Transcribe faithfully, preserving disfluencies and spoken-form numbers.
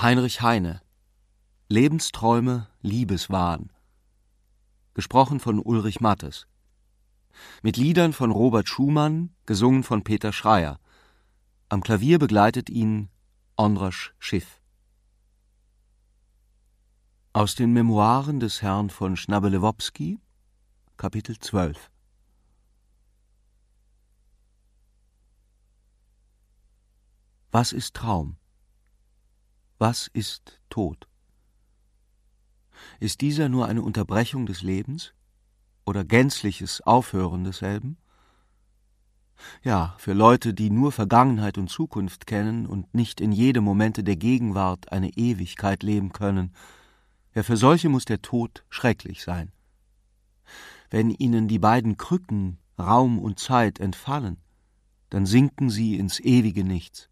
Heinrich Heine. Lebensträume, Liebeswahn. Gesprochen von Ulrich Mattes. Mit Liedern von Robert Schumann, gesungen von Peter Schreier. Am Klavier begleitet ihn Ondrosch Schiff. Aus den Memoiren des Herrn von Schnabelewopski, Kapitel zwölf. Was ist Traum? Was ist Tod? Ist dieser nur eine Unterbrechung des Lebens oder gänzliches Aufhören desselben? Ja, für Leute, die nur Vergangenheit und Zukunft kennen und nicht in jedem Momente der Gegenwart eine Ewigkeit leben können, ja, für solche muss der Tod schrecklich sein. Wenn ihnen die beiden Krücken Raum und Zeit entfallen, dann sinken sie ins ewige Nichts.